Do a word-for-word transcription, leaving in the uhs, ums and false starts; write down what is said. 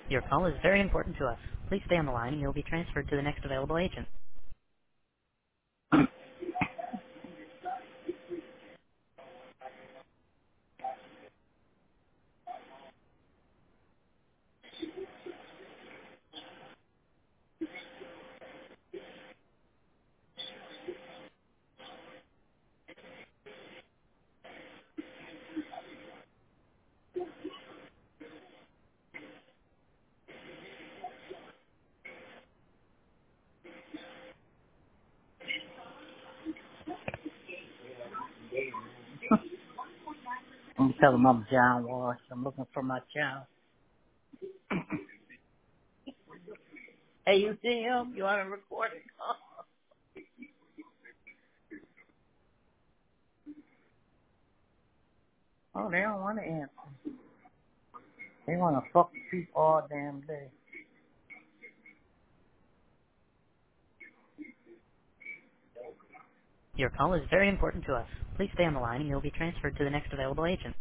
Your call is very important to us. Please stay on the line and you'll be transferred to the next available agent. I'm telling I'm John Walsh. I'm looking for my child. Hey, you see him? You want to record it? Oh, they don't want to answer. They want to fuck people all damn day. Your call is very important to us. Please stay on the line and you'll be transferred to the next available agent.